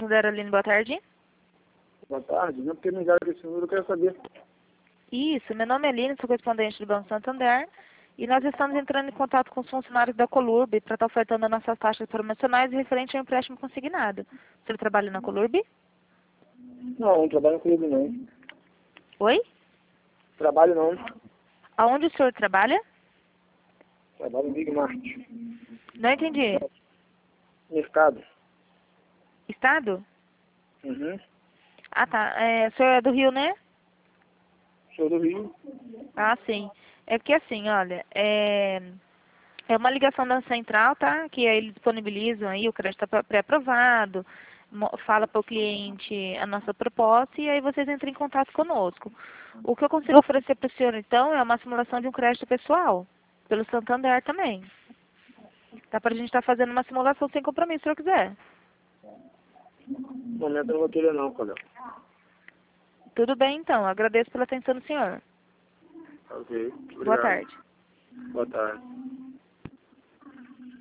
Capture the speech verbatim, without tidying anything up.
Santander, Aline, boa tarde. Boa tarde, não porque me ligaram desse número, eu quero saber. Isso, meu nome é Aline, sou correspondente do Banco Santander. E nós estamos entrando em contato com os funcionários da Colurb para estar ofertando as nossas taxas promocionais referente ao empréstimo consignado. O senhor trabalha na Colurb? Não, não trabalho com ele não. Oi? Trabalho não. Aonde o senhor trabalha? Trabalho em Big Mart. Não entendi. Mercado. Estado? Uhum. Ah, tá. É, o senhor é do Rio, né? Sou do Rio. Ah, sim. É que assim, olha, é, é uma ligação da central, tá? Que aí eles disponibilizam aí o crédito pré-aprovado, mo- fala para o cliente a nossa proposta e aí vocês entram em contato conosco. O que eu consigo oferecer para o senhor, então, é uma simulação de um crédito pessoal, pelo Santander também. Dá para a gente estar fazendo uma simulação sem compromisso, se o senhor quiser. No momento eu não vou querer não, colega. Tudo bem, então. Agradeço pela atenção do senhor. Ok, Boa obrigado. tarde. Boa tarde.